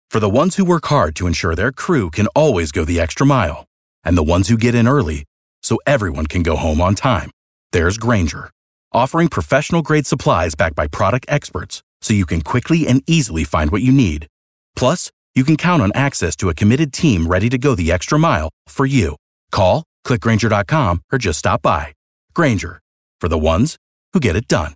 For the ones who work hard to ensure their crew can always go the extra mile, and the ones who get in early so everyone can go home on time, there's Grainger, offering professional-grade supplies backed by product experts so you can quickly and easily find what you need. Plus, you can count on access to a committed team ready to go the extra mile for you. Call, click Grainger.com, or just stop by. Grainger, for the ones who get it done.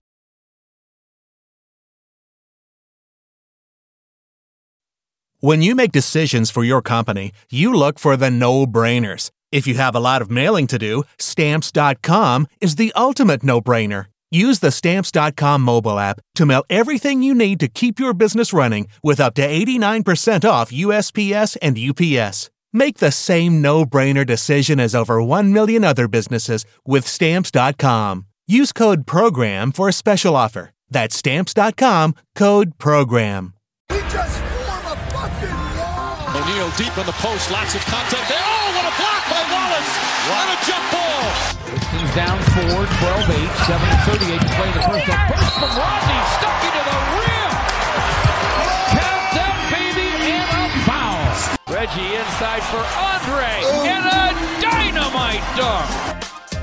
When you make decisions for your company, you look for the no-brainers. If you have a lot of mailing to do, Stamps.com is the ultimate no-brainer. Use the Stamps.com mobile app to mail everything you need to keep your business running with up to 89% off USPS and UPS. Make the same no-brainer decision as over 1 million other businesses with Stamps.com. Use code PROGRAM for a special offer. That's Stamps.com, code PROGRAM. He just formed a fucking wall! O'Neal deep in the post, lots of contact there. Oh, what a block by Wallace! And a jump ball! Pistons down 4, 12-8, 7:38 to play the first. A burst from Rodney, stuck into the rim! Count them, baby, and a foul! Reggie inside for Andre, and a dynamite dunk!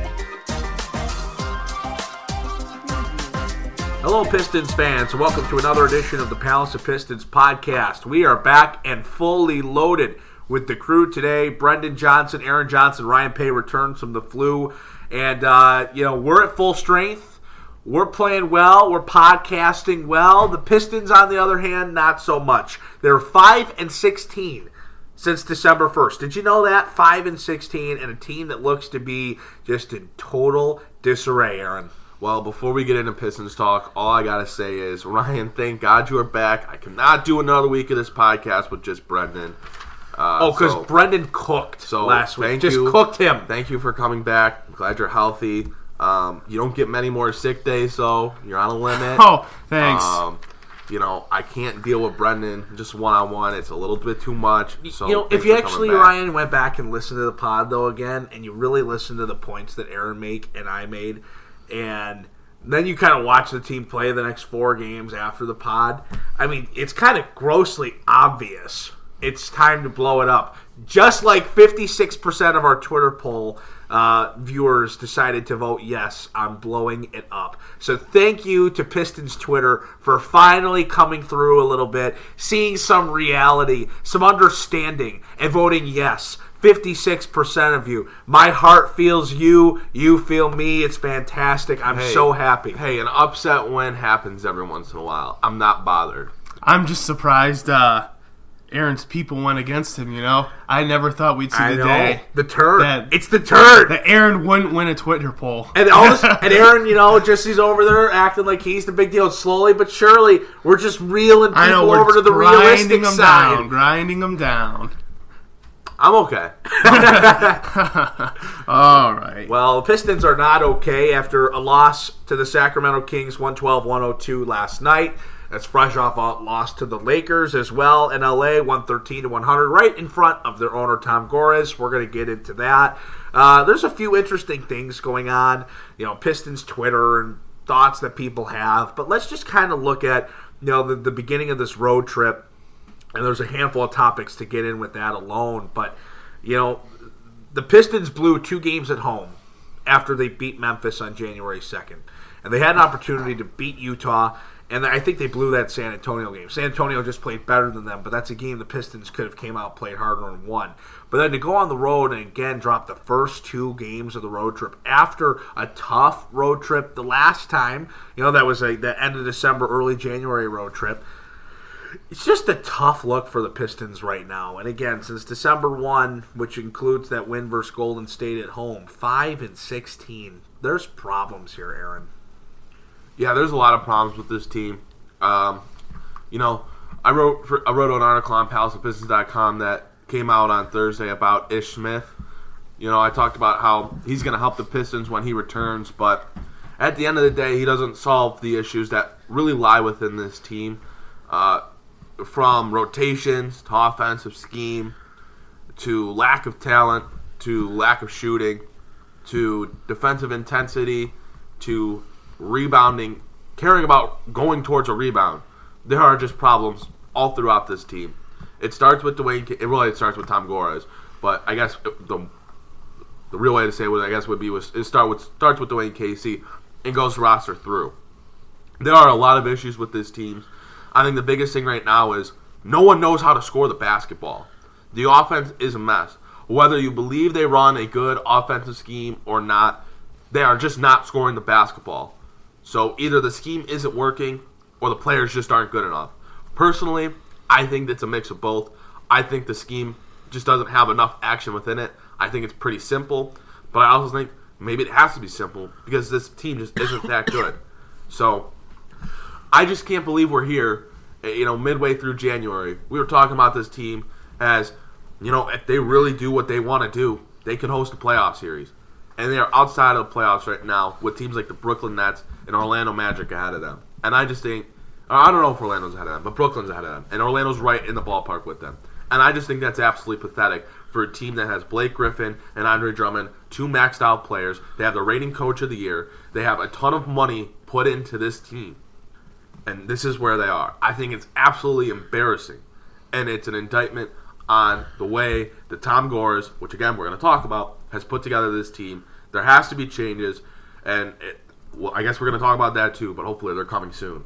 Hello, Pistons fans, and welcome to another edition of the Palace of Pistons podcast. We are back and fully loaded with the crew today. Brendan Johnson, Aaron Johnson, Ryan Paye returns from the flu. And, we're at full strength. We're playing well. We're podcasting well. The Pistons, on the other hand, not so much. They're 5-16 since December 1st. Did you know that? 5-16, and a team that looks to be just in total disarray, Aaron. Well, before we get into Pistons talk, all I got to say is, Ryan, thank God you are back. I cannot do another week of this podcast with just Brendan. Because Brendan cooked last week. Cooked him. Thank you for coming back. I'm glad you're healthy. You don't get many more sick days, so you're on a limit. Oh, thanks. I can't deal with Brendan just one-on-one. It's a little bit too much. So if you actually, Ryan, went back and listened to the pod, though, again, and you really listened to the points that Aaron made and I made, and then you kind of watch the team play the next 4 games after the pod, I mean, it's kind of grossly obvious it's time to blow it up. Just like 56% of our Twitter poll viewers decided to vote yes on blowing it up. So thank you to Pistons Twitter for finally coming through a little bit, seeing some reality, some understanding, and voting yes. 56% of you. My heart feels you. You feel me. It's fantastic. I'm so happy. Hey, an upset win happens every once in a while. I'm not bothered. I'm just surprised Aaron's people went against him, I never thought we'd see the day. The turd. It's the turd. That Aaron wouldn't win a Twitter poll. And Aaron, just he's over there acting like he's the big deal. Slowly but surely, we're just reeling people over to the realistic side. Grinding them down. I'm okay. All right. Well, the Pistons are not okay after a loss to the Sacramento Kings 112-102 last night. That's fresh off a loss to the Lakers as well in LA, 113-100, right in front of their owner, Tom Gores. We're going to get into that. There's a few interesting things going on, Pistons Twitter and thoughts that people have. But let's just kind of look at, the beginning of this road trip. And there's a handful of topics to get in with that alone. But, the Pistons blew 2 games at home after they beat Memphis on January 2nd. And they had an opportunity to beat Utah. And I think they blew that San Antonio game. San Antonio just played better than them, but that's a game the Pistons could have came out, played harder, and won. But then to go on the road and again drop the first 2 games of the road trip after a tough road trip the last time, that was the end of December, early January road trip. It's just a tough look for the Pistons right now. And again, since December 1, which includes that win versus Golden State at home, 5-16. There's problems here, Aaron. Yeah, there's a lot of problems with this team. I wrote an article on palaceofpistons.com that came out on Thursday about Ish Smith. I talked about how he's going to help the Pistons when he returns, but at the end of the day, he doesn't solve the issues that really lie within this team. From rotations to offensive scheme to lack of talent to lack of shooting to defensive intensity to rebounding, caring about going towards a rebound. There are just problems all throughout this team. It starts with it starts with Tom Gores, but I guess the real way to say it, I guess, would be starts with Dwayne Casey and goes roster through. There are a lot of issues with this team. I think the biggest thing right now is no one knows how to score the basketball. The offense is a mess. Whether you believe they run a good offensive scheme or not, they are just not scoring the basketball. So either the scheme isn't working or the players just aren't good enough. Personally, I think it's a mix of both. I think the scheme just doesn't have enough action within it. I think it's pretty simple, but I also think maybe it has to be simple because this team just isn't that good. So I just can't believe we're here, midway through January. We were talking about this team as, if they really do what they want to do, they can host a playoff series. And they are outside of the playoffs right now with teams like the Brooklyn Nets and Orlando Magic ahead of them. And I just think, I don't know if Orlando's ahead of them, but Brooklyn's ahead of them. And Orlando's right in the ballpark with them. And I just think that's absolutely pathetic for a team that has Blake Griffin and Andre Drummond, 2 maxed out players. They have the reigning coach of the year. They have a ton of money put into this team. And this is where they are. I think it's absolutely embarrassing. And it's an indictment on the way that Tom Gores, which again we're going to talk about, has put together this team. There has to be changes. And I guess we're going to talk about that too, but hopefully they're coming soon.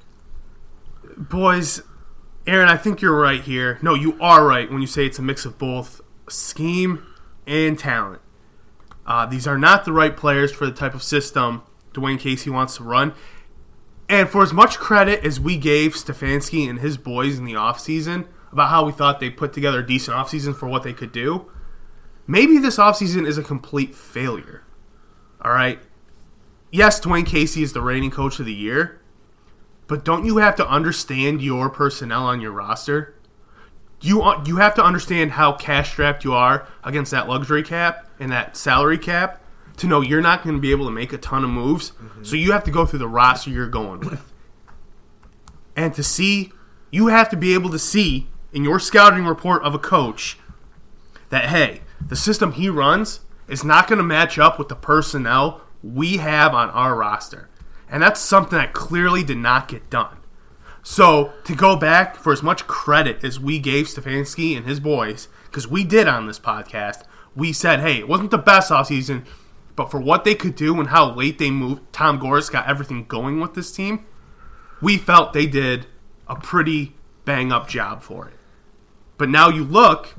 Boys, Aaron, I think you're right here. No, you are right when you say it's a mix of both scheme and talent. These are not the right players for the type of system Dwayne Casey wants to run. And for as much credit as we gave Stefanski and his boys in the offseason about how we thought they put together a decent offseason for what they could do, maybe this offseason is a complete failure. All right? Yes, Dwayne Casey is the reigning coach of the year, but don't you have to understand your personnel on your roster? You have to understand how cash-strapped you are against that luxury cap and that salary cap to know you're not going to be able to make a ton of moves. Mm-hmm. So you have to go through the roster you're going with. And to see, you have to be able to see in your scouting report of a coach that, hey, the system he runs is not going to match up with the personnel we have on our roster. And that's something that clearly did not get done. So, to go back, for as much credit as we gave Stefanski and his boys, because we did on this podcast, we said, hey, it wasn't the best offseason, but for what they could do and how late they moved, Tom Gores got everything going with this team, we felt they did a pretty bang-up job for it. But now you look,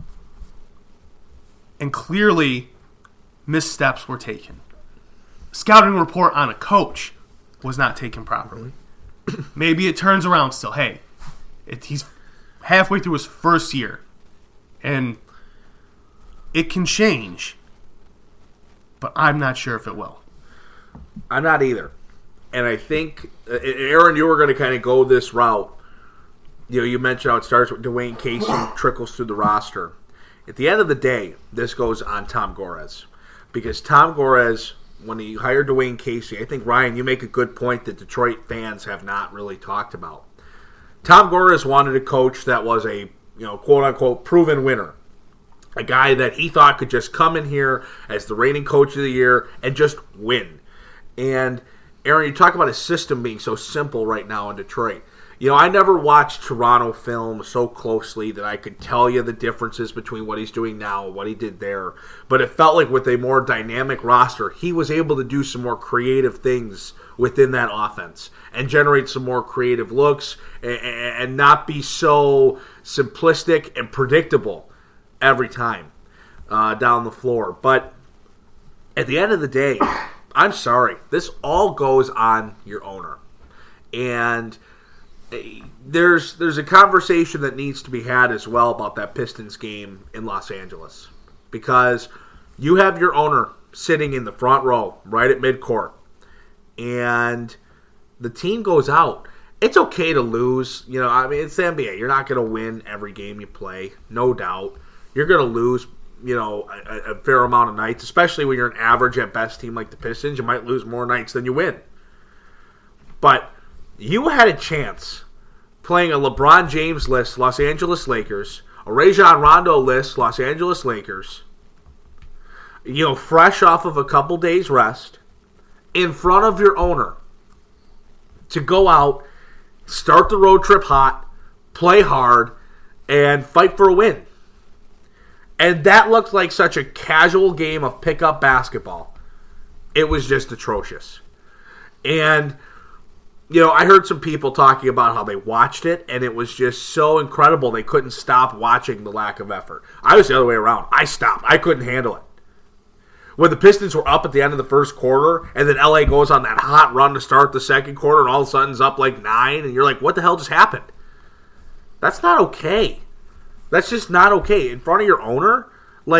and clearly missteps were taken. Scouting report on a coach was not taken properly. Maybe it turns around still. Hey, he's halfway through his first year, and it can change, but I'm not sure if it will. I'm not either. And I think, Aaron, you were going to kind of go this route. You mentioned how it starts with Dwayne Casey, trickles through the roster. At the end of the day, this goes on Tom Gores. Because Tom Gores, when he hired Dwayne Casey, I think, Ryan, you make a good point that Detroit fans have not really talked about. Tom Gores wanted a coach that was a, quote-unquote, proven winner. A guy that he thought could just come in here as the reigning coach of the year and just win. And, Aaron, you talk about his system being so simple right now in Detroit. I never watched Toronto film so closely that I could tell you the differences between what he's doing now and what he did there. But it felt like with a more dynamic roster, he was able to do some more creative things within that offense and generate some more creative looks and not be so simplistic and predictable every time down the floor. But at the end of the day, I'm sorry, this all goes on your owner. And there's a conversation that needs to be had as well about that Pistons game in Los Angeles. Because you have your owner sitting in the front row, right at midcourt, and the team goes out. It's okay to lose. It's the NBA. You're not going to win every game you play, no doubt. You're going to lose, a fair amount of nights, especially when you're an average at best team like the Pistons. You might lose more nights than you win. But you had a chance playing a LeBron James-less Los Angeles Lakers, a Rajon Rondo-less Los Angeles Lakers, fresh off of a couple days rest, in front of your owner, to go out, start the road trip hot, play hard, and fight for a win. And that looked like such a casual game of pickup basketball. It was just atrocious. And, I heard some people talking about how they watched it, and it was just so incredible they couldn't stop watching the lack of effort. I was the other way around. I stopped. I couldn't handle it. When the Pistons were up at the end of the first quarter, and then LA goes on that hot run to start the second quarter, and all of a sudden it's up like 9, and you're like, what the hell just happened? That's not okay. That's just not okay. In front of your owner,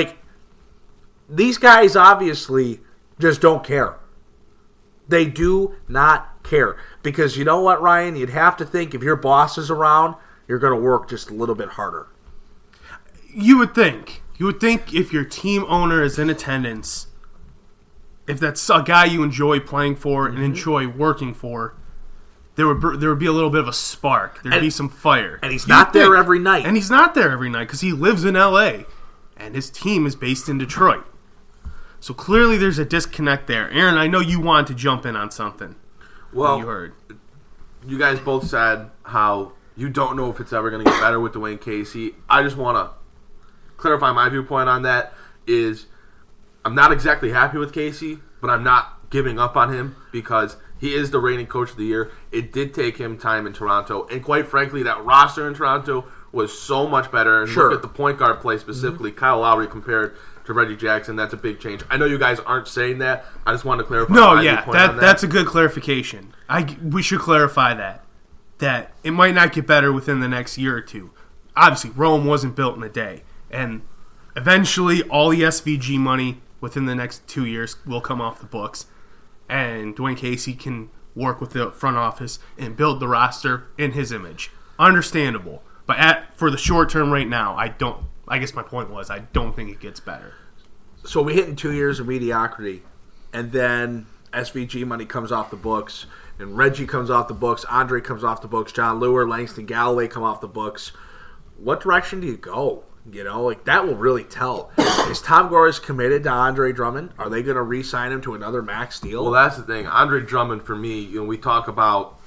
these guys obviously just don't care. They do not care. Because you know what, Ryan? You'd have to think if your boss is around, you're going to work just a little bit harder. You would think. You would think if your team owner is in attendance, if that's a guy you enjoy playing for and enjoy working for, there would be a little bit of a spark. There'd be some fire. And he's not there every night. And he's not there every night because he lives in L.A. and his team is based in Detroit. So clearly there's a disconnect there. Aaron, I know you wanted to jump in on something. Well, you heard. You guys both said how you don't know if it's ever going to get better with Dwayne Casey. I just want to clarify my viewpoint on that is I'm not exactly happy with Casey, but I'm not giving up on him because he is the reigning coach of the year. It did take him time in Toronto, and quite frankly, that roster in Toronto was so much better. And look at the point guard play specifically, Kyle Lowry compared to Reggie Jackson. That's a big change. I know you guys aren't saying that. I just wanted to clarify. That's a good clarification. We should clarify that it might not get better within the next year or two. Obviously, Rome wasn't built in a day, and eventually, all the SVG money within the next 2 years will come off the books, and Dwayne Casey can work with the front office and build the roster in his image. Understandable, but for the short term right now, I guess my point was I don't think it gets better. So we hit in 2 years of mediocrity, and then SVG money comes off the books, and Reggie comes off the books, Andre comes off the books, John Lure, Langston Galloway come off the books. What direction do you go? That will really tell. Is Tom Gores committed to Andre Drummond? Are they going to re-sign him to another max deal? Well, that's the thing. Andre Drummond, for me, we talk about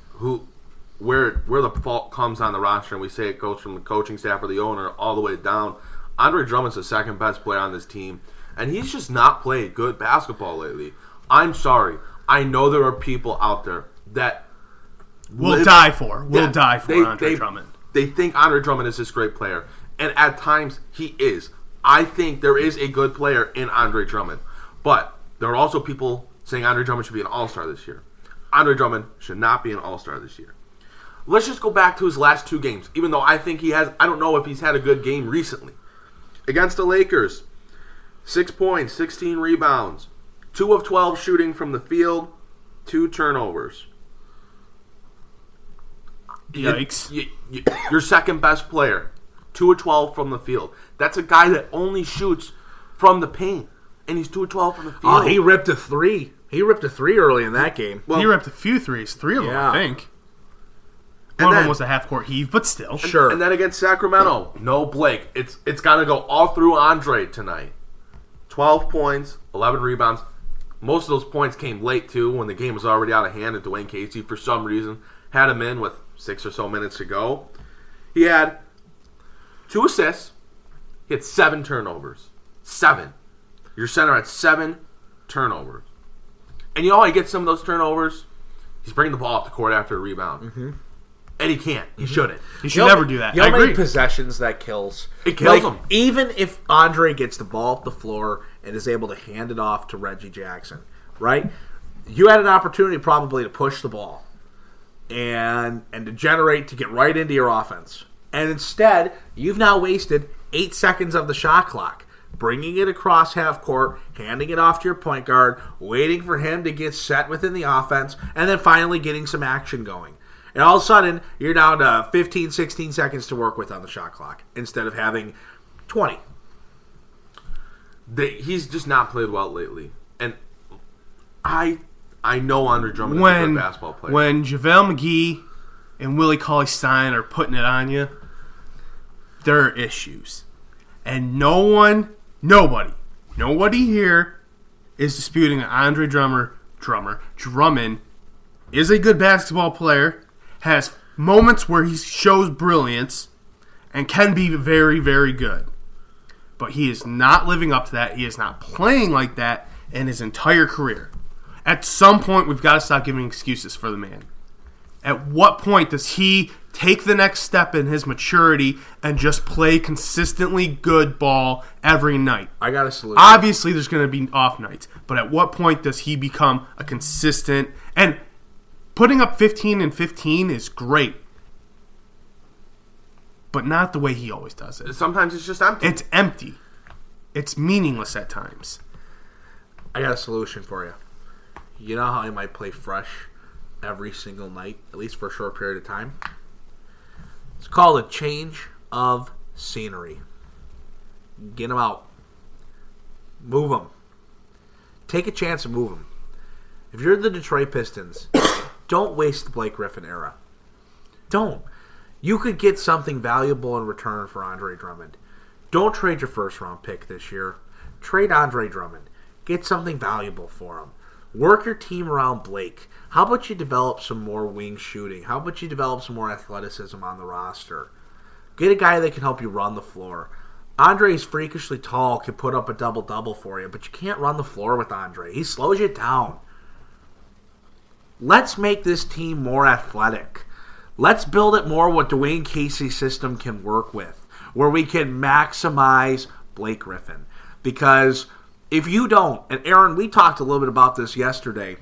where the fault comes on the roster, and we say it goes from the coaching staff or the owner all the way down. Andre Drummond's the second best player on this team, and he's just not played good basketball lately. I'm sorry. I know there are people out there that will die for Andre Drummond. They think Andre Drummond is this great player, and at times he is. I think there is a good player in Andre Drummond, but there are also people saying Andre Drummond should be an all-star this year. Andre Drummond should not be an all-star this year. Let's just go back to his last 2 games, even though I think he has. I don't know if he's had a good game recently. Against the Lakers, 6 points, 16 rebounds, 2 of 12 shooting from the field, 2 turnovers. Yikes. Your second best player, 2 of 12 from the field. That's a guy that only shoots from the paint, and he's 2 of 12 from the field. Oh, he ripped a 3. He ripped a 3 early in that game. Well, he ripped a few threes, 3 of them, I think. One of them was a half-court heave, but still. Sure. And then against Sacramento, no Blake. It's got to go all through Andre tonight. 12 points, 11 rebounds. Most of those points came late, too, when the game was already out of hand, and Dwayne Casey, for some reason, had him in with 6 or so minutes to go. He had 2 assists. He had 7 turnovers. 7. Your center had 7 turnovers. And you know how he gets some of those turnovers? He's bringing the ball up the court after a rebound. Mm-hmm. And he can't. He shouldn't. He should never do that. You know how many possessions that kills? It kills him. Even if Andre gets the ball up the floor and is able to hand it off to Reggie Jackson, right? You had an opportunity probably to push the ball and to generate, to get right into your offense. And instead, you've now wasted 8 seconds of the shot clock, bringing it across half court, handing it off to your point guard, waiting for him to get set within the offense, and then finally getting some action going. And all of a sudden, you're down to 15, 16 seconds to work with on the shot clock instead of having 20. He's just not played well lately. And I know Andre Drummond is a good basketball player. When JaVale McGee and Willie Cauley-Stein are putting it on you, there are issues. And nobody here is disputing that Andre Drummond is a good basketball player, has moments where he shows brilliance, and can be very, very good. But he is not living up to that. He is not playing like that in his entire career. At some point, we've got to stop giving excuses for the man. At what point does he take the next step in his maturity and just play consistently good ball every night? I got a solution. Obviously, there's going to be off nights, but at what point does he become a consistent? And putting up 15 and 15 is great, but not the way he always does it. Sometimes it's just empty. It's empty. It's meaningless at times. I got a solution for you. You know how he might play fresh every single night, at least for a short period of time? It's called a change of scenery. Get him out. Move him. Take a chance and move him. If you're the Detroit Pistons, don't waste the Blake Griffin era. Don't. You could get something valuable in return for Andre Drummond. Don't trade your first-round pick this year. Trade Andre Drummond. Get something valuable for him. Work your team around Blake. How about you develop some more wing shooting? How about you develop some more athleticism on the roster? Get a guy that can help you run the floor. Andre's freakishly tall, can put up a double-double for you, but you can't run the floor with Andre. He slows you down. Let's make this team more athletic. Let's build it more what Dwayne Casey's system can work with, where we can maximize Blake Griffin. Because if you don't, and Aaron, we talked a little bit about this yesterday,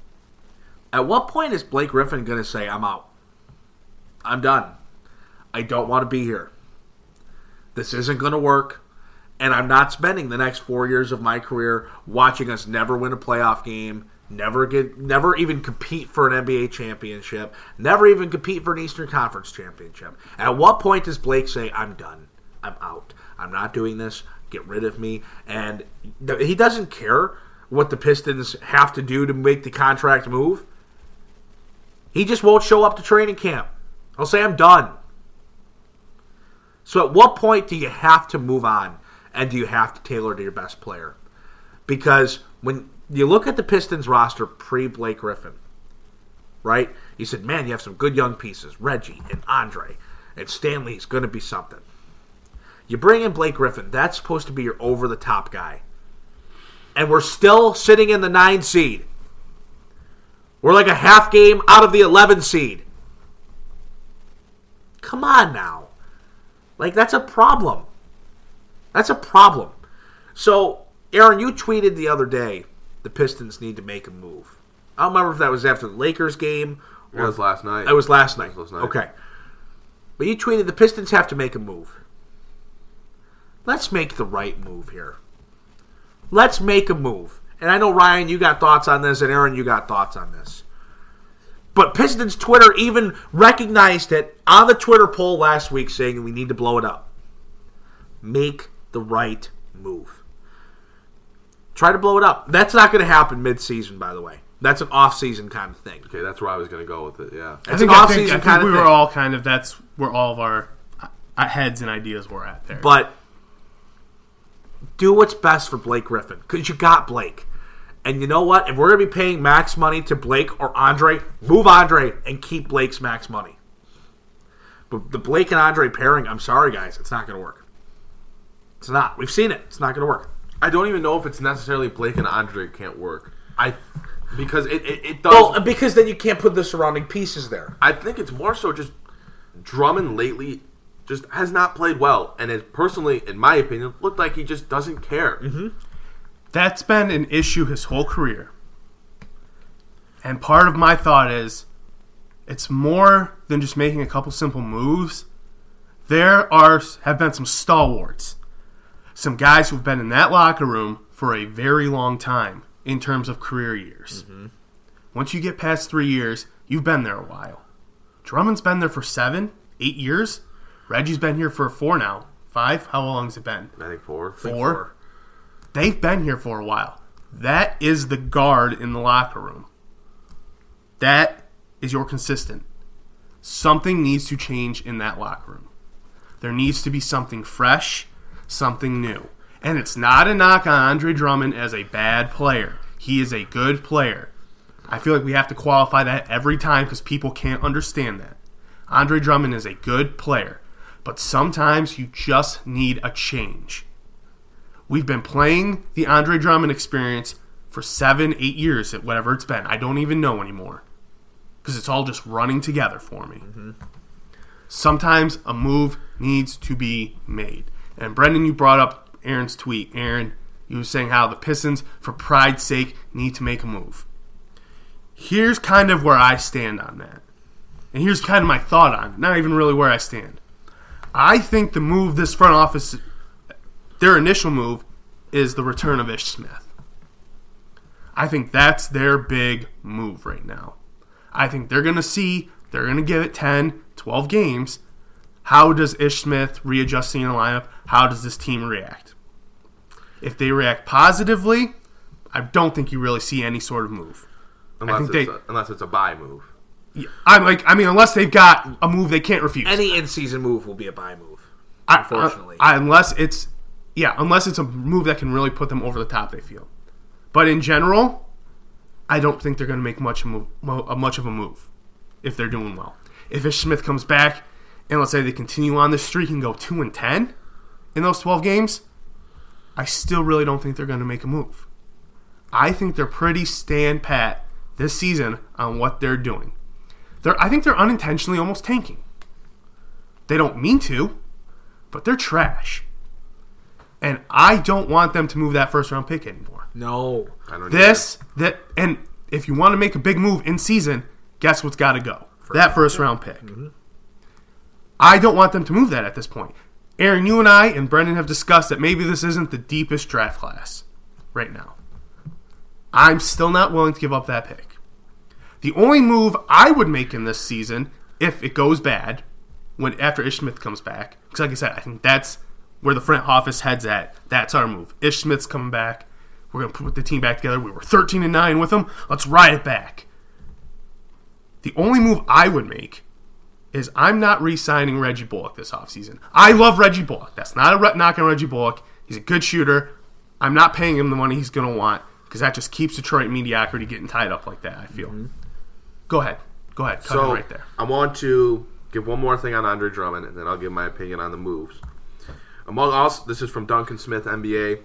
at what point is Blake Griffin going to say, I'm out? I'm done. I don't want to be here. This isn't going to work, and I'm not spending the next 4 years of my career watching us never win a playoff game, never even compete for an NBA championship, never even compete for an Eastern Conference championship. At what point does Blake say, I'm done, I'm out, I'm not doing this, get rid of me? And he doesn't care what the Pistons have to do to make the contract move. He just won't show up to training camp. He'll say, I'm done. So at what point do you have to move on, and do you have to tailor to your best player? Because when you look at the Pistons roster pre-Blake Griffin, right? You said, man, you have some good young pieces. Reggie and Andre and Stanley's going to be something. You bring in Blake Griffin. That's supposed to be your over-the-top guy. And we're still sitting in the 9 seed. We're like a half game out of the 11 seed. Come on now. Like, that's a problem. That's a problem. So, Aaron, you tweeted the other day, the Pistons need to make a move. I don't remember if that was after the Lakers game. Or it was last night. It was last night. Okay. But you tweeted the Pistons have to make a move. Let's make the right move here. Let's make a move. And I know, Ryan, you got thoughts on this, and Aaron, you got thoughts on this. But Pistons Twitter even recognized it on the Twitter poll last week, saying we need to blow it up. Make the right move. Try to blow it up. That's not going to happen mid-season, by the way. That's an off-season kind of thing. Okay, that's where I was going to go with it, yeah. I think we were all kind of, that's where all of our heads and ideas were at there. But do what's best for Blake Griffin, because you got Blake. And you know what? If we're going to be paying max money to Blake or Andre, move Andre and keep Blake's max money. But the Blake and Andre pairing, I'm sorry, guys, it's not going to work. It's not. We've seen it. It's not going to work. I don't even know if it's necessarily Blake and Andre can't work. Because it does. Well, because then you can't put the surrounding pieces there. I think it's more so just Drummond lately just has not played well. And it personally, in my opinion, looked like he just doesn't care. Mm-hmm. That's been an issue his whole career. And part of my thought is, it's more than just making a couple simple moves. There have been some stalwarts. Some guys who've been in that locker room for a very long time in terms of career years. Mm-hmm. Once you get past 3 years, you've been there a while. Drummond's been there for 7, 8 years. Reggie's been here for 4 now. 5? How long has it been? I think 4. 4? They've been here for a while. That is the guard in the locker room. That is your consistent. Something needs to change in that locker room. There needs to be something fresh, something new. And it's not a knock on Andre Drummond as a bad player. He is a good player. I feel like we have to qualify that every time because people can't understand that. Andre Drummond is a good player. But sometimes you just need a change. We've been playing the Andre Drummond experience for 7, 8 years, whatever it's been. I don't even know anymore. Because it's all just running together for me. Mm-hmm. Sometimes a move needs to be made. And Brendan, you brought up Aaron's tweet. Aaron, you were saying how the Pistons, for pride's sake, need to make a move. Here's kind of where I stand on that. And here's kind of my thought on it. Not even really where I stand. I think the move this front office, their initial move, is the return of Ish Smith. I think that's their big move right now. I think they're going to give it 10, 12 games. How does Ish Smith readjusting in the lineup, how does this team react? If they react positively, I don't think you really see any sort of move. Unless it's a buy move. Yeah, unless they've got a move they can't refuse. Any in-season move will be a buy move, unfortunately. Unless it's a move that can really put them over the top, they feel. But in general, I don't think they're going to make much of a move if they're doing well. If Ish Smith comes back, and let's say they continue on this streak and go 2-10 in those 12 games, I still really don't think they're going to make a move. I think they're pretty stand pat this season on what they're doing. I think they're unintentionally almost tanking. They don't mean to, but they're trash. And I don't want them to move that first-round pick anymore. No. I don't and if you want to make a big move in season, guess what's got to go? That first-round pick. Mm-hmm. I don't want them to move that at this point. Aaron, you and I and Brendan have discussed that maybe this isn't the deepest draft class right now. I'm still not willing to give up that pick. The only move I would make in this season, if it goes bad, after Ish Smith comes back, because like I said, I think that's where the front office heads at. That's our move. Ish Smith's coming back. We're going to put the team back together. We were 13-9 with him. Let's ride it back. The only move I would make is I'm not re-signing Reggie Bullock this offseason. I love Reggie Bullock. That's not a knock on Reggie Bullock. He's a good shooter. I'm not paying him the money he's going to want because that just keeps Detroit mediocrity getting tied up like that, I feel. Mm-hmm. Go ahead. Cut it right there. I want to give one more thing on Andre Drummond, and then I'll give my opinion on the moves. Among all, this is from Duncan Smith, NBA,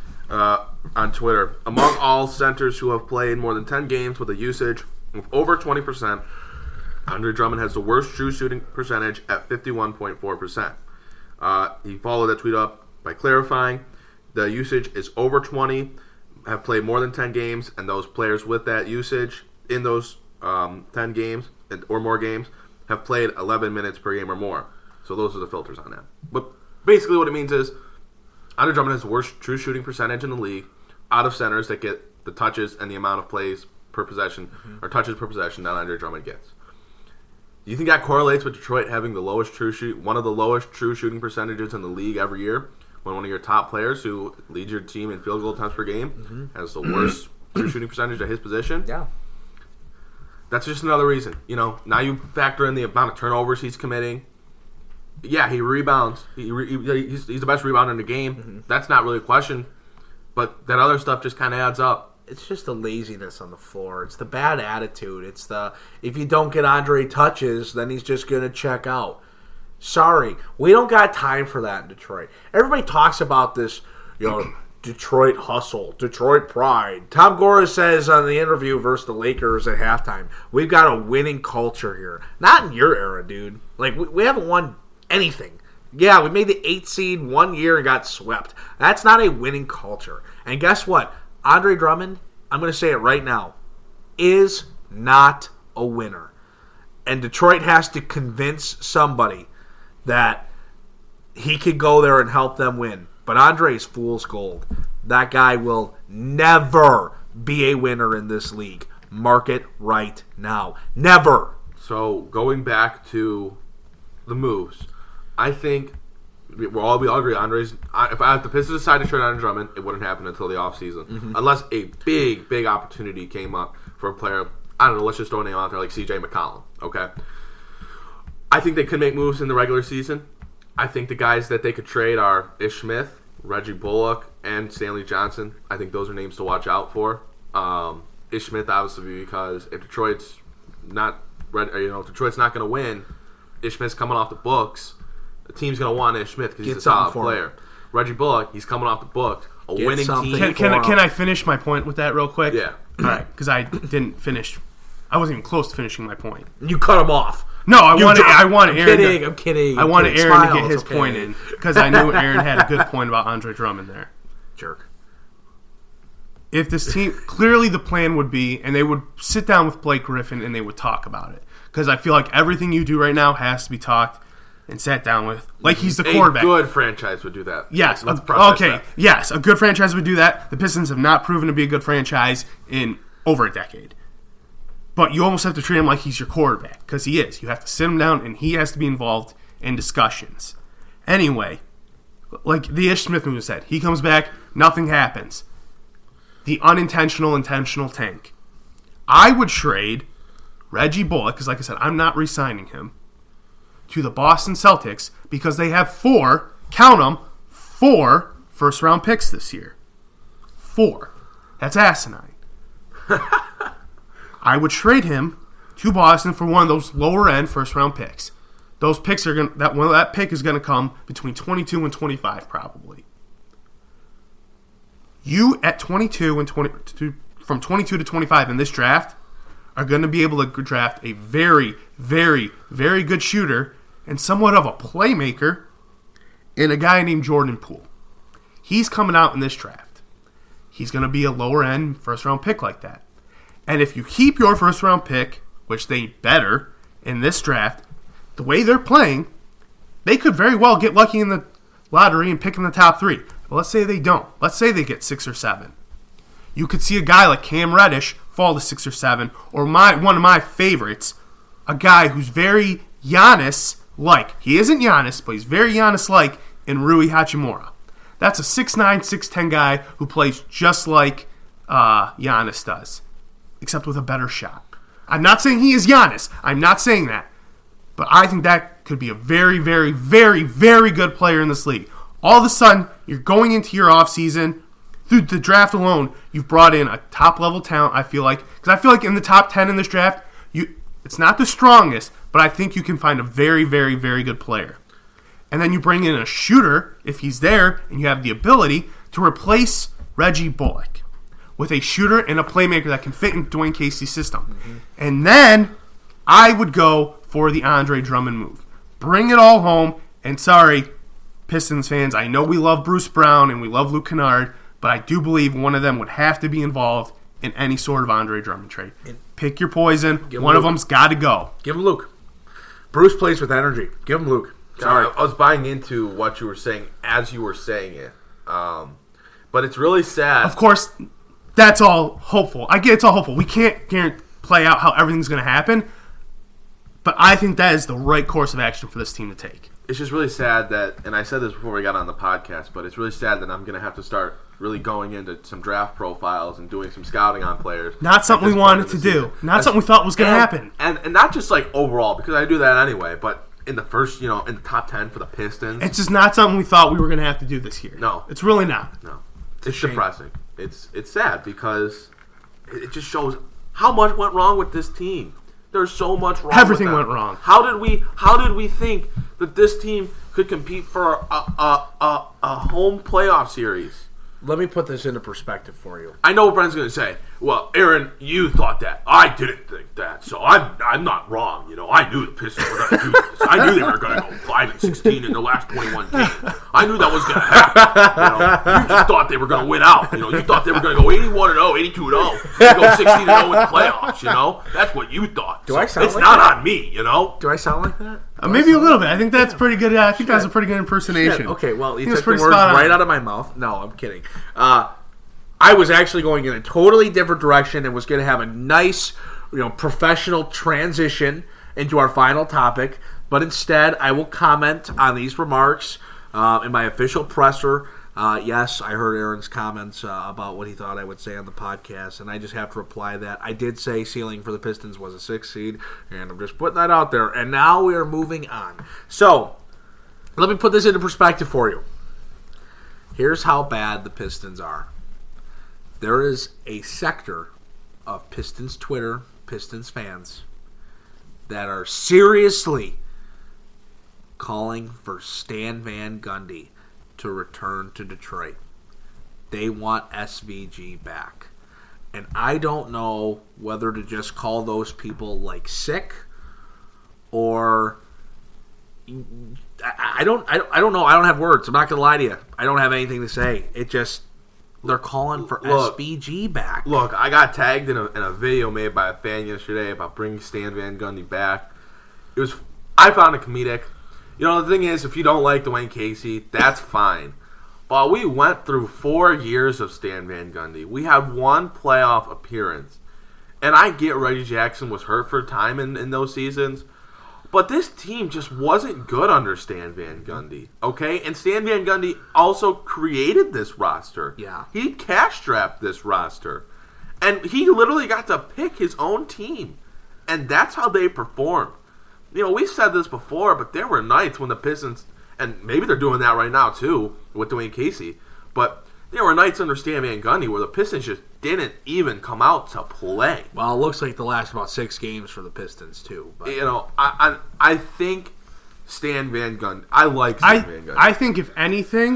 on Twitter. Among all centers who have played more than 10 games with a usage of over 20%, Andre Drummond has the worst true shooting percentage at 51.4%. He followed that tweet up by clarifying the usage is over 20, have played more than 10 games, and those players with that usage in those 10 games or more games have played 11 minutes per game or more. So those are the filters on that. But basically what it means is Andre Drummond has the worst true shooting percentage in the league out of centers that get the touches and the amount of plays per possession or touches per possession that Andre Drummond gets. Do you think that correlates with Detroit having one of the lowest true shooting percentages in the league every year when one of your top players who leads your team in field goal attempts per game has the worst true shooting percentage at his position? Yeah. That's just another reason. Now you factor in the amount of turnovers he's committing. Yeah, he rebounds. He's the best rebounder in the game. Mm-hmm. That's not really a question. But that other stuff just kind of adds up. It's just the laziness on the floor. It's the bad attitude. It's if you don't get Andre touches, then he's just going to check out. Sorry, we don't got time for that in Detroit. Everybody talks about this, Detroit hustle, Detroit pride. Tom Gora says on the interview versus the Lakers at halftime, we've got a winning culture here. Not in your era, dude. Like, we haven't won anything. Yeah, we made the 8th seed 1 year and got swept. That's not a winning culture. And guess what? Andre Drummond, I'm going to say it right now, is not a winner. And Detroit has to convince somebody that he could go there and help them win. But Andre's fool's gold. That guy will never be a winner in this league. Mark it right now. Never. So going back to the moves, I think we all agree Andre's. If the Pistons decide to trade Andre Drummond, it wouldn't happen until the offseason. Unless a big opportunity came up for a player. I don't know, let's just throw a name out there like CJ McCollum. Okay. I think they could make moves in the regular season. I think the guys that they could trade are Ish Smith, Reggie Bullock, and Stanley Johnson. I think those are names to watch out for. Ish Smith, obviously, because if Detroit's not going to win, Ish Smith's coming off the books. the team's going to want Ish Smith because he's a something solid for player. him. Reggie Bullock, he's coming off the books. A Get winning something. team. Can I finish my point with that real quick? Yeah. All right, because I didn't finish. I wasn't even close to finishing my point. You cut him off. No, I wanted I'm Aaron. kidding. I wanted Aaron Smile, to get his it's okay. point in because I knew Aaron had a good point about Andre Drummond there. Jerk. If this team, clearly the plan would be, and they would sit down with Blake Griffin and they would talk about it. Because I feel like everything you do right now has to be talked and sat down with. Like he's the quarterback. A good franchise would do that. Yes. Let's process Okay. that. Yes, a good franchise would do that. The Pistons have not proven to be a good franchise in over a decade. But you almost have to treat him like he's your quarterback because he is. You have to sit him down and he has to be involved in discussions. Anyway, like the Ish Smith move said, he comes back, nothing happens. The unintentional, intentional tank. I would trade Reggie Bullock, because like I said, I'm not re-signing him, to the Boston Celtics because they have 4 first-round picks this year. 4. That's asinine. I would trade him to Boston for one of those lower-end first-round picks. Those picks are that pick is going to come between 22 and 25 probably. You at 22 and from 22 to 25 in this draft are going to be able to draft a very, very, very good shooter and somewhat of a playmaker in a guy named Jordan Poole. He's coming out in this draft. He's going to be a lower-end first-round pick like that. And if you keep your first-round pick, which they better in this draft, the way they're playing, they could very well get lucky in the lottery and pick in the top 3. But let's say they don't. Let's say they get 6 or 7. You could see a guy like Cam Reddish fall to 6 or 7, or one of my favorites, a guy who's very Giannis-like. He isn't Giannis, but he's very Giannis-like in Rui Hachimura. That's a 6'9", 6'10 guy who plays just like Giannis does, except with a better shot. I'm not saying he is Giannis. I'm not saying that. But I think that could be a very, very, very, very good player in this league. All of a sudden, you're going into your offseason. Through the draft alone, you've brought in a top-level talent, I feel like. Because I feel like in the top 10 in this draft, it's not the strongest, but I think you can find a very, very, very good player. And then you bring in a shooter, if he's there, and you have the ability to replace Reggie Bullock with a shooter and a playmaker that can fit in Dwayne Casey's system. Mm-hmm. And then I would go for the Andre Drummond move. Bring it all home, and sorry, Pistons fans, I know we love Bruce Brown and we love Luke Kennard, but I do believe one of them would have to be involved in any sort of Andre Drummond trade. Pick your poison. One of them's got to go. Give him Luke. Bruce plays with energy. Give him Luke. Sorry, I was buying into what you were saying as you were saying it. But it's really sad. Of course, that's all hopeful. I get it's all hopeful. We can't play out how everything's going to happen, but I think that is the right course of action for this team to take. It's just really sad that, and I said this before we got on the podcast, but it's really sad that I'm going to have to start really going into some draft profiles and doing some scouting on players. Not something we wanted to do. Not something we thought was going to happen. And not just like overall, because I do that anyway, but in the first, in the top 10 for the Pistons. It's just not something we thought we were going to have to do this year. No. It's really not. No. It's depressing. It's sad because it just shows how much went wrong with this team. There's so much wrong. Everything with them. went wrong. How did we think that this team could compete for a home playoff series? Let me put this into perspective for you. I know what Brent's going to say. Well, Aaron, you thought that. I didn't think that, so I'm not wrong. I knew the Pistons were going to do this. I knew they were going to go 5-16 in the last 21 games. I knew that was going to happen. You just thought they were going to win out. You thought they were going to go 81-0, 82-0, and go 16-0 in the playoffs. That's what you thought. Do I sound it's like not that? On me. Do I sound like that? Maybe a little bit. I think that's pretty good. I think that's a pretty good impersonation. Shit. Okay, well, you He was took the pretty words spot on. right out of my mouth. No, I'm kidding. I was actually going in a totally different direction and was going to have a nice, professional transition into our final topic. But instead, I will comment on these remarks in my official presser. Yes, I heard Aaron's comments about what he thought I would say on the podcast, and I just have to reply that I did say ceiling for the Pistons was a 6 seed, and I'm just putting that out there. And now we are moving on. So, let me put this into perspective for you. Here's how bad the Pistons are. There is a sector of Pistons Twitter, Pistons fans, that are seriously calling for Stan Van Gundy to return to Detroit. They want SVG back. And I don't know whether to just call those people like sick or I don't know. I don't have words. I'm not going to lie to you. I don't have anything to say. It just they're calling for SVG back. Look, I got tagged in a video made by a fan yesterday about bringing Stan Van Gundy back. I found it comedic. You know, the thing is, if you don't like Dwayne Casey, that's fine. But we went through 4 years of Stan Van Gundy. We had one playoff appearance. And I get Reggie Jackson was hurt for a time in those seasons. But this team just wasn't good under Stan Van Gundy. Okay? And Stan Van Gundy also created this roster. Yeah. He cash-strapped this roster. And he literally got to pick his own team. And that's how they performed. You know, we said this before, but there were nights when the Pistons, and maybe they're doing that right now too with Dwayne Casey, but there were nights under Stan Van Gundy where the Pistons just didn't even come out to play. Well, it looks like the last about 6 games for the Pistons too. But. You know, I think Stan Van Gundy. I like Stan Van Gundy. I think if anything,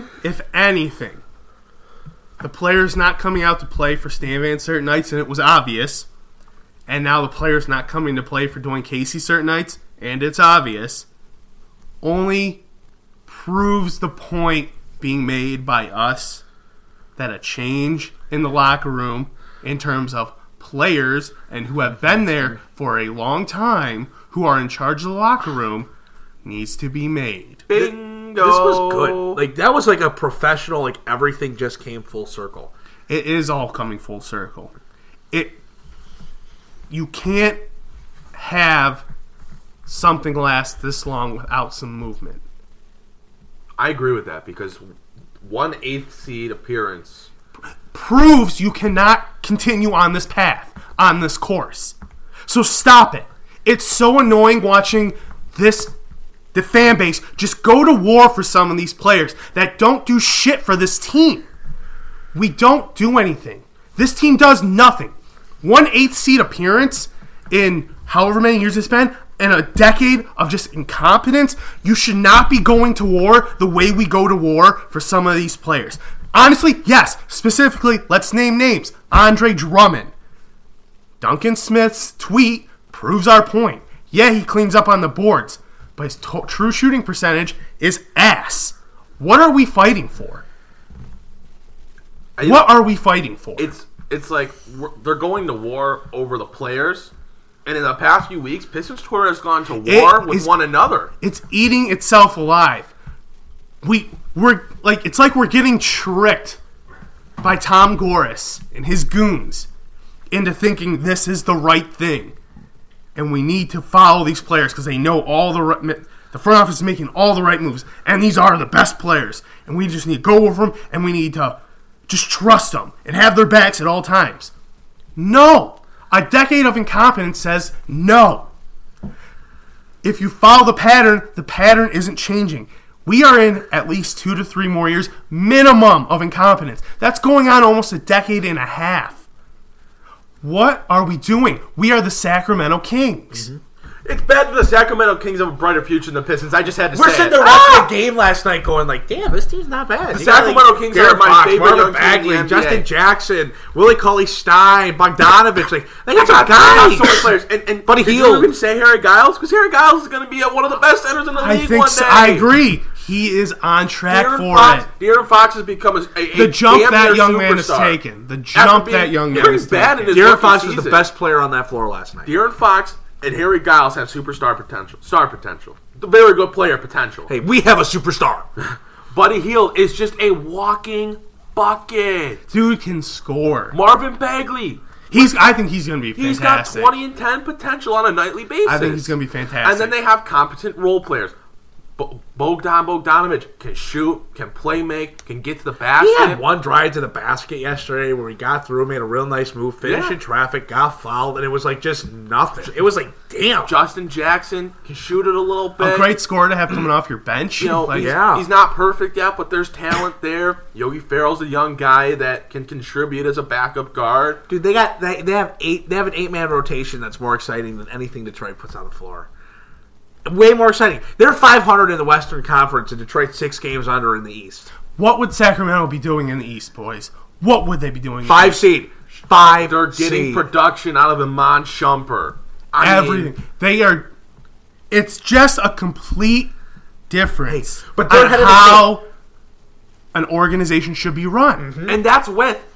the player's not coming out to play for Stan Van certain nights, and it was obvious, and now the player's not coming to play for Dwayne Casey certain nights, and it's obvious, only proves the point being made by us that a change in the locker room in terms of players and who have been there for a long time who are in charge of the locker room needs to be made. Bingo! This was good. Like, that was like a professional, like, everything just came full circle. It is all coming full circle. You can't have something last this long without some movement. I agree with that because 1/8 seed appearance proves you cannot continue on this path, on this course. So stop it. It's so annoying watching the fan base just go to war for some of these players that don't do shit for this team. We don't do anything. This team does nothing. 1/8 seed appearance in however many years it's been, and a decade of just incompetence. You should not be going to war the way we go to war for some of these players. Honestly, yes, specifically, let's name names. Andre Drummond. Duncan Smith's tweet proves our point. Yeah, he cleans up on the boards, but his true shooting percentage is ass. What are we fighting for? What are we fighting for? It's like they're going to war over the players. And in the past few weeks, Pistons Twitter has gone to war with one another. It's eating itself alive. It's like we're getting tricked by Tom Gores and his goons into thinking this is the right thing. And we need to follow these players because they know the front office is making all the right moves. And these are the best players. And we just need to go over them and we need to just trust them and have their backs at all times. No! A decade of incompetence says no. If you follow the pattern isn't changing. We are in at least 2 to 3 more years minimum of incompetence. That's going on almost a decade and a half. What are we doing? We are the Sacramento Kings. Mm-hmm. It's bad that the Sacramento Kings have a brighter future than the Pistons. I just had to say it. We're sitting there watching the game last night going like, damn, this team's not bad. The Sacramento Kings are my favorite young team in the NBA. Justin Jackson, Willie Cauley-Stein, Bogdanovich. Like, they got some guys. guys. So many players. And Buddy Hield. Did you even say Harry Giles? Because Harry Giles is going to be one of the best centers in the league one day. I agree. He is on track it. De'Aaron Fox has become the jump that young man has taken. The jump that young man has taken. De'Aaron Fox was the best player on that floor last night. De'Aaron Fox and Harry Giles have superstar potential. Star potential. Very good player potential. Hey, we have a superstar. Buddy Hield is just a walking bucket. Dude can score. Marvin Bagley. I think he's going to be fantastic. He's got 20 and 10 potential on a nightly basis. I think he's going to be fantastic. And then they have competent role players. Bogdanovich can shoot, can play make, can get to the basket. He had one drive to the basket yesterday where he got through, made a real nice move, finished in traffic, got fouled, and it was like just nothing. It was like, damn. Justin Jackson can shoot it a little bit. A great scorer to have coming off your bench. You know, he's not perfect yet, but there's talent there. Yogi Ferrell's a young guy that can contribute as a backup guard. Dude, they have an 8-man rotation that's more exciting than anything Detroit puts on the floor. way more exciting. They're 500 in the Western Conference, and Detroit 6 games under in the East. What would Sacramento be doing in the East, boys? What would they be doing? 5 seed. 5 They're getting seed. production out of Iman Shumpert. Everything. They are. It's just a complete difference. Hey, but they're on headed how an organization should be run. Mm-hmm. And that's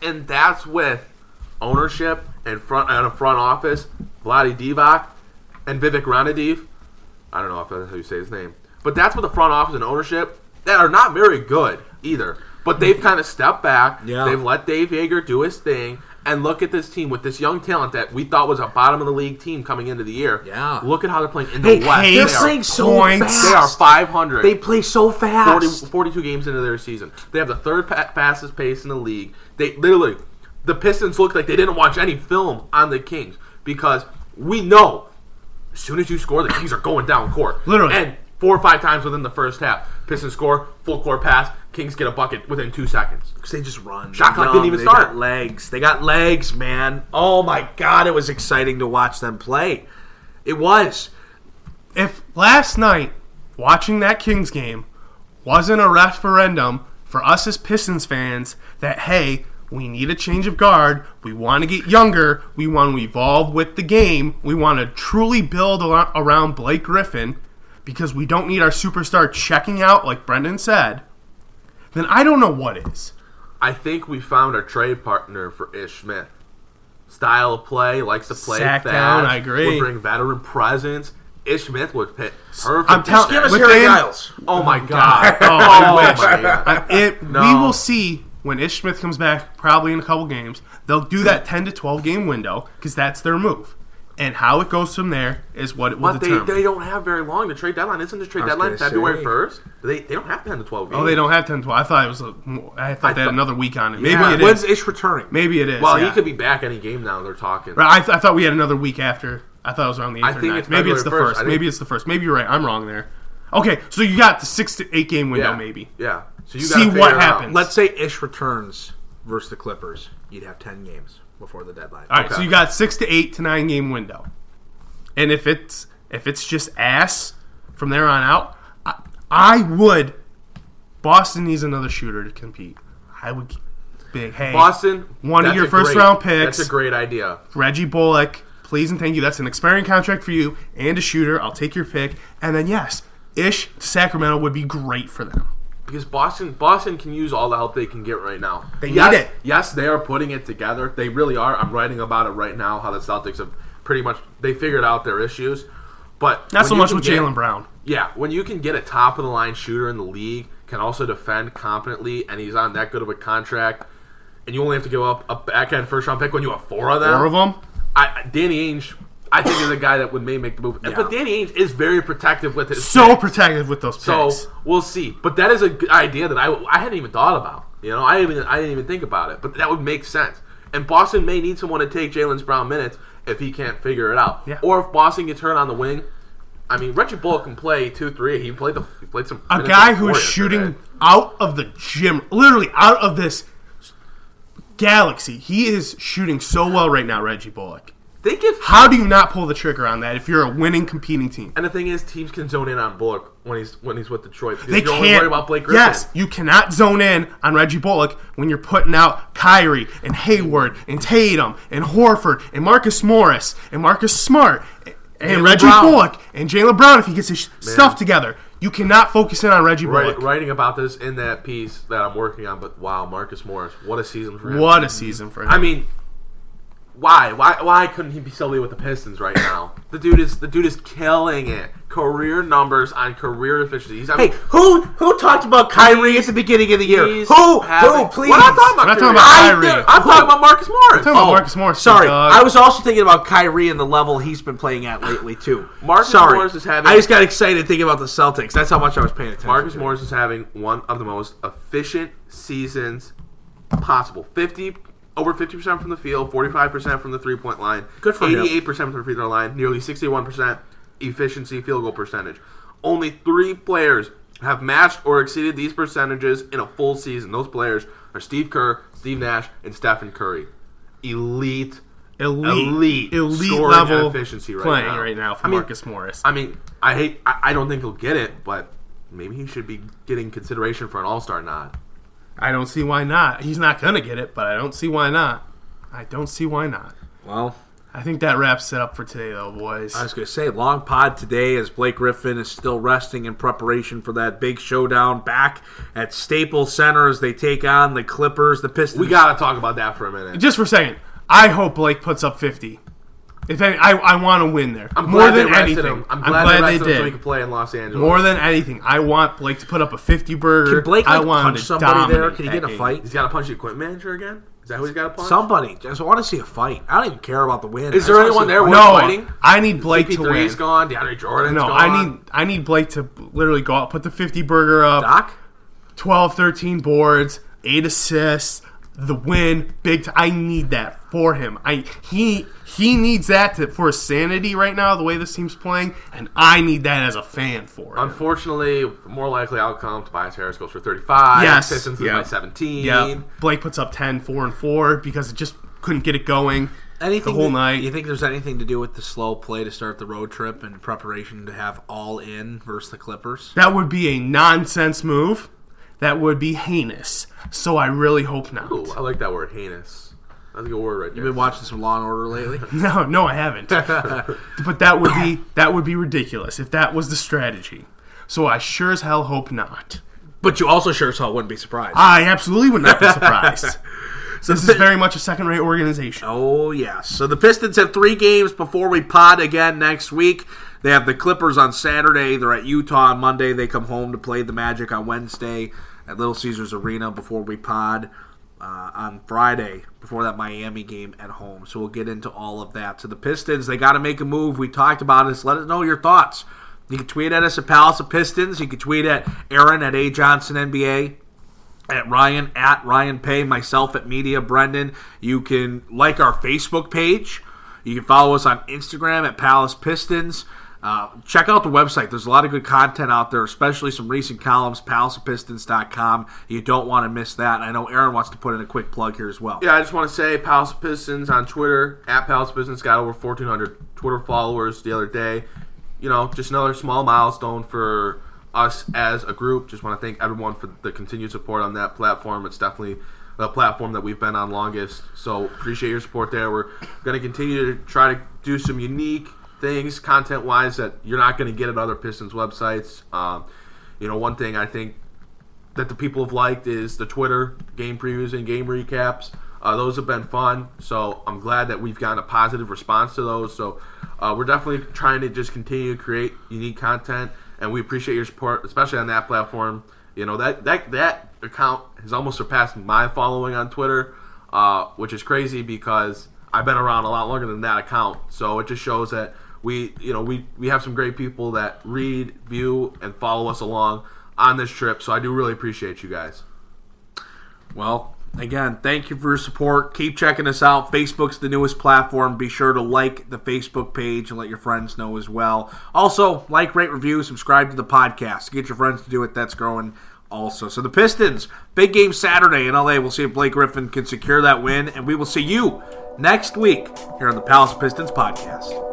with ownership and a front office, Vlade Divac and Vivek Ranadive. I don't know if that's how you say his name. But that's with the front office and ownership that are not very good either. But they've kind of stepped back. Yeah. They've let Dave Yeager do his thing. And look at this team with this young talent that we thought was a bottom-of-the-league team coming into the year. Yeah. Look at how they're playing in the West. They're playing so fast. They are 500. They play so fast. 42 games into their season. They have the third fastest pace in the league. They literally, the Pistons look like they didn't watch any film on the Kings because we know as soon as you score, the Kings are going down court. Literally. And 4 or 5 times within the first half. Pistons score, full court pass, Kings get a bucket within 2 seconds. Because they just run. Shot clock didn't even They start. got legs. They got legs, man. Oh, my God. It was exciting to watch them play. It was. If last night, watching that Kings game, wasn't a referendum for us as Pistons fans that, hey, we need a change of guard, we want to get younger, we want to evolve with the game, we want to truly build around Blake Griffin, because we don't need our superstar checking out, like Brendan said, then I don't know what is. I think we found our trade partner for Ish Smith. Style of play, likes to play Sack fast. down, I agree. Would bring veteran presence. Ish Smith would fit perfect. I'm telling Give us within- Harry Giles. Oh my God! Oh, I wish. my God. We No. will see when Ish Smith comes back, probably in a couple games. They'll do that 10 to 12 game window because that's their move. And how it goes from there is what it will But determine. they don't have very long. The trade deadline isn't the trade I was deadline gonna February say. 1st. They don't have 10 to 12 games. Oh, they don't have 10 to 12. I thought it was. I thought they had another week on it. Maybe Yeah. it When's is. Ish returning? Maybe it is. Well, yeah. he could be back any game now. They're talking. But I thought we had another week after. I thought it was around the 8th I or think 9th. it's Maybe it's the February 1st. first. I think- Maybe it's the first. Maybe you're right. I'm wrong there. Okay, so you got the 6 to 8 game window, Yeah. maybe. Yeah. So you See gotta what figure it out. happens. Let's say Ish returns versus the Clippers. You'd have 10 games before the deadline. All right, Okay. so you got 6 to 8 to 9 game window, and if it's just ass from there on out, I would. Boston needs another shooter to compete. I would big. Hey, Boston, one of that's your a first great- round picks. That's a great idea. Reggie Bullock, please and thank you. That's an expiring contract for you and a shooter. I'll take your pick, and then yes, Ish to Sacramento would be great for them. Because Boston can use all the help they can get right now. They yes, need it. Yes, they are putting it together. They really are. I'm writing about it right now. How the Celtics have pretty much they figured out their issues, but Not when so you much can with get- Jaylen Brown. Yeah, when you can get a top of the line shooter in the league, can also defend competently, and he's on that good of a contract, and you only have to give up a back end first round pick when you have 4 of them. 4 of them. Danny Ainge, I think, is a guy that would maybe make the move. Yeah. But Danny Ainge is very protective with his So picks. protective with those So picks. we'll see. But that is a good idea that I hadn't even thought about. You know, I didn't even think about it. But that would make sense. And Boston may need someone to take Jaylen Brown minutes if he can't figure it out. Yeah. Or if Boston gets hurt on the wing. I mean, Reggie Bullock can play 2-3. He played some. A minutes guy at who's 4 shooting yesterday. out of the gym, literally out of this galaxy. He is shooting so well right now, Reggie Bullock. They give. How do you not pull the trigger on that if you're a winning, competing team? And the thing is, teams can zone in on Bullock when he's with Detroit. Because They you can't. only worry about Blake Griffin. Yes, you cannot zone in on Reggie Bullock when you're putting out Kyrie and Hayward and Tatum and Horford and Marcus Morris and Marcus Smart and Jaylen Reggie Brown. Bullock and Jaylen Brown if he gets his stuff together. You cannot focus in on Reggie Bullock. Writing about this in that piece that I'm working on, but wow, Marcus Morris, what a season for him. What a season for him. I mean, why couldn't he be still be with the Pistons right now? The dude is killing it. Career numbers on career efficiency. He's having, Hey, who talked about Kyrie at the beginning of the year? he's Who, having- please? We're not talking about We're not talking Kyrie. about Kyrie. I'm talking about Marcus Morris. talking about Marcus Morris, Sorry, dog. I was also thinking about Kyrie and the level he's been playing at lately too. Marcus Sorry. Morris is having- I just got excited thinking about the Celtics. That's how much I was paying attention. Marcus to. Morris is having one of the most efficient seasons possible. Over 50% from the field, 45% from the 3-point line. Good for him. 88% from the free throw line, nearly 61% efficiency field goal percentage. Only 3 players have matched or exceeded these percentages in a full season. Those players are Steve Kerr, Steve Nash, and Stephen Curry. Elite elite scoring level efficiency right playing now. right now for I mean, Marcus Morris. I mean, I don't think he'll get it, but maybe he should be getting consideration for an All-Star nod. I don't see why not. He's not going to get it, but I don't see why not. Well, I think that wraps it up for today, though, boys. I was going to say, long pod today as Blake Griffin is still resting in preparation for that big showdown back at Staples Center as they take on the Clippers, the Pistons. We got to talk about that for a minute. Just for a second, I hope Blake puts up 50. If any, I want to win there. I'm more glad than they rested anything. him. I'm glad they did. so he could play in Los Angeles. More than anything, I want Blake to put up a 50 burger. Can Blake I want punch him to somebody there? dominate Can he get in a that fight? He's got to punch the equipment manager again? Is that who he's got to punch? Somebody. I just want to see a fight. I don't even care about the win. Is there anyone there game. worth No, fighting? I need Blake to win. CP3's gone. DeAndre Jordan's No, gone. I need Blake to literally go out, put the 50 burger up. Doc? 12, 13 boards, 8 assists, the win, big time. I need that for him. He needs that for his sanity right now, the way this team's playing, and I need that as a fan for him. Unfortunately, the more likely outcome, Tobias Harris goes for 35. Yes. Pistons lose by 17. Yeah. Blake puts up 10, 4, and 4 because it just couldn't get it going the whole night. You think there's anything to do with the slow play to start the road trip and preparation to have all in versus the Clippers? That would be a nonsense move. That would be heinous. So I really hope not. Ooh, I like that word, heinous. That's a good word right there. You've been watching some Law and Order lately? No, I haven't. But that would be ridiculous if that was the strategy. So I sure as hell hope not. But you also sure as hell wouldn't be surprised. I absolutely would not be surprised. So this is very much a second-rate organization. Oh, yes. So the Pistons have 3 games before we pod again next week. They have the Clippers on Saturday. They're at Utah on Monday. They come home to play the Magic on Wednesday at Little Caesars Arena before we pod on Friday, before that Miami game at home. So we'll get into all of that. So the Pistons, they got to make a move. We talked about this. Let us know your thoughts. You can tweet at us at Palace of Pistons. You can tweet at Aaron at A. Johnson NBA. At Ryan Pay, myself at Media Brendan. You can like our Facebook page. You can follow us on Instagram at Palace Pistons. Check out the website. There's a lot of good content out there, especially some recent columns, palaceofpistons.com. You don't want to miss that. And I know Aaron wants to put in a quick plug here as well. Yeah, I just want to say Palace Pistons on Twitter, at Palace Pistons, got over 1,400 Twitter followers the other day. You know, just another small milestone for us as a group. Just want to thank everyone for the continued support on that platform. It's definitely the platform that we've been on longest. So appreciate your support there. We're going to continue to try to do some unique things content-wise that you're not going to get at other Pistons websites. You know, one thing I think that the people have liked is the Twitter game previews and game recaps. Those have been fun, so I'm glad that we've gotten a positive response to those. So we're definitely trying to just continue to create unique content, and we appreciate your support, especially on that platform. You know, that account has almost surpassed my following on Twitter, which is crazy because I've been around a lot longer than that account. So it just shows that we have some great people that read, view, and follow us along on this trip. So I do really appreciate you guys. Well, again, thank you for your support. Keep checking us out. Facebook's the newest platform. Be sure to like the Facebook page and let your friends know as well. Also, like, rate, review, subscribe to the podcast. Get your friends to do it. That's growing also. So the Pistons, big game Saturday in LA. We'll see if Blake Griffin can secure that win. And we will see you next week here on the Palace Pistons podcast.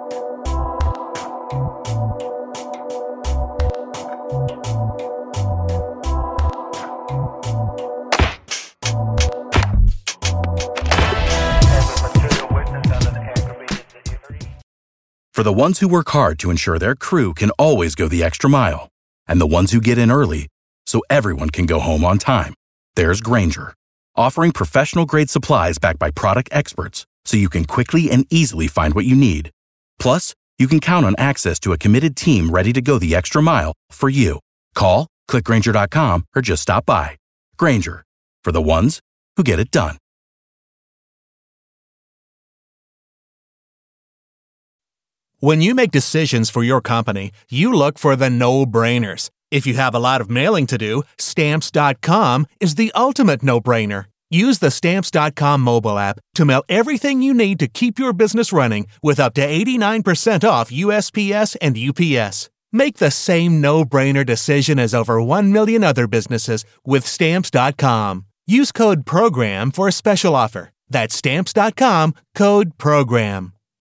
For the ones who work hard to ensure their crew can always go the extra mile, and the ones who get in early so everyone can go home on time, there's Grainger, offering professional-grade supplies backed by product experts so you can quickly and easily find what you need. Plus, you can count on access to a committed team ready to go the extra mile for you. Call, click Grainger.com, or just stop by. Grainger, for the ones who get it done. When you make decisions for your company, you look for the no-brainers. If you have a lot of mailing to do, Stamps.com is the ultimate no-brainer. Use the Stamps.com mobile app to mail everything you need to keep your business running with up to 89% off USPS and UPS. Make the same no-brainer decision as over 1 million other businesses with Stamps.com. Use code PROGRAM for a special offer. That's Stamps.com, code PROGRAM.